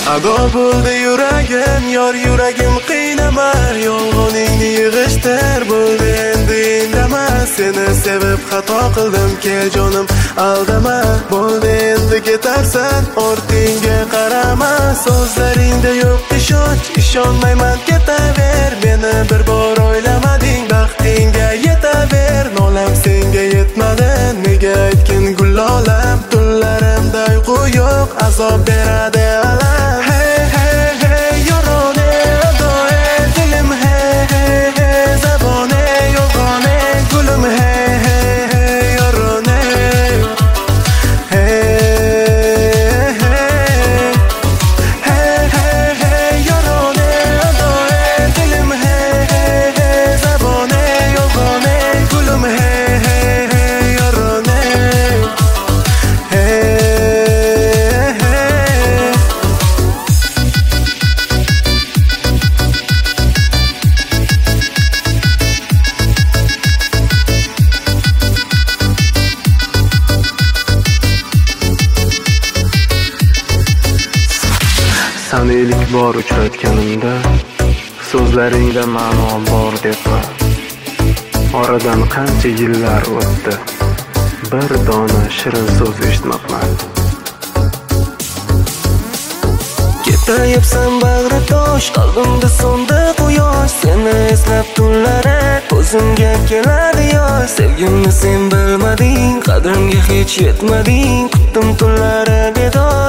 ado bo'ldi yuragim, yor yuragim qiynama, yolg'oningni yig'ishtir bo'ldi endi indama. Seni sevib xato qildim, kel jonim aldama, bo'ldi endi ketarsan, ortingga qarama. So'zlaringda yo'q ishonch, ishonmayman ketaver, meni bir bor o'ylamading, baxtingga yetaver. Nolam senga yetmadi, nega aytgin gulolam, tunlarimda uyqu yo'q, azob beradi alam. Hey hey hey yorone adoe dilim, hey hey hey zabone yolg'one gulim, hey hey hey yorone, hey hey hey hey hey yorone adoe dilim, hey hey hey zabone yolg'one gulim, hey hey hey yorone, hey Seni ilk bor uchratganimda so'zlaringda ma'no bor debman. Oradan qancha yillar o'tdi, bir dona shirin so'z eshitmabman. Ketayapsan bag'ri tosh, qalbimda so'ndi quyosh. Seni eslab tunlari ko'zimga keladi yosh. Sevgimni sen bilmading, qadrimga hech yetmading, kutdim tunlari bedor.